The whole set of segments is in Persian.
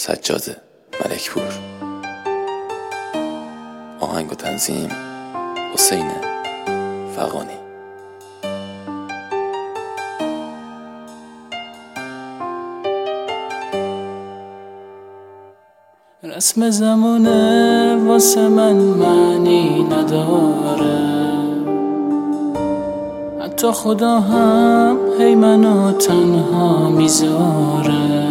سجاد ملکپور. آهنگ و تنظیم حسین فغانی. رسم زمانه واسه من معنی نداره، حتی خدا هم هی منو تنها میذاره.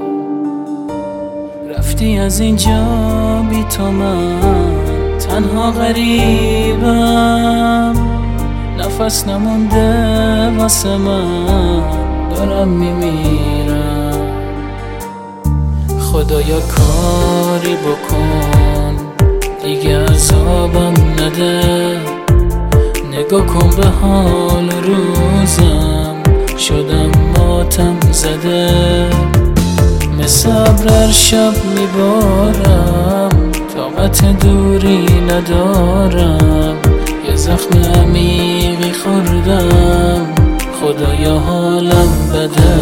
رفتی از اینجا بی تو من تنها غریبم، نفس نمونده واسه من دارم میمیرم. خدایا کاری بکن دیگه عذابم نده، نگاه کن به حال روزم شدم ماتم زده. مثل ابر شب میبارم طاقت دوری ندارم، یه زخم عمیقی خوردم خدایا حالم بده.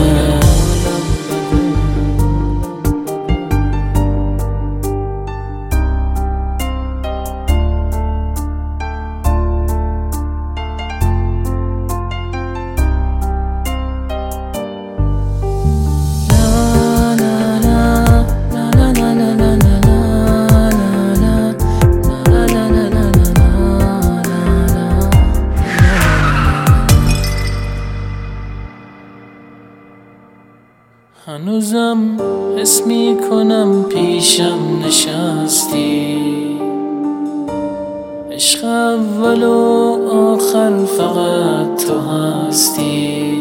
هنوزم حس میکنم پیشم نشستی، عشق اول و آخر فقط تو هستی.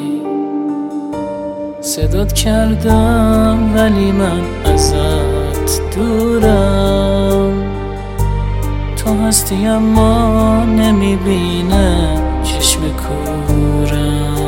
صدات کردم ولی من ازت دورم، تو هستی اما نمیبینه چشم کورم.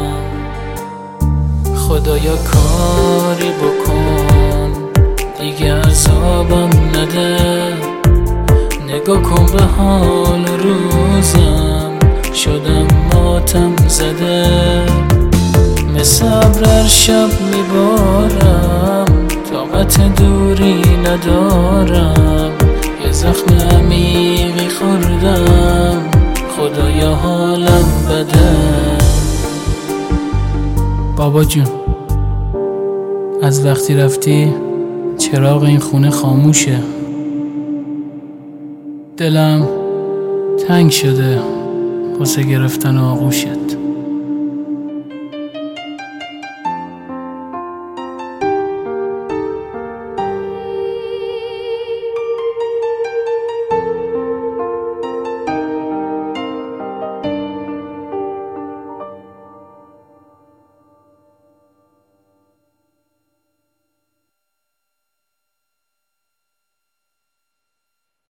خدایا کاری بکن دیگه عذابم نده، نگاه کن به حال روزم شدم ماتم زده. مثل ابر شب میبارم طاقت دوری ندارم، یه زخم عمیقی خوردم خدایا حالم بده. بابا جون از وقتی رفتی چراغ این خونه خاموشه، دلم تنگ شده واسه گرفتن آغوشت.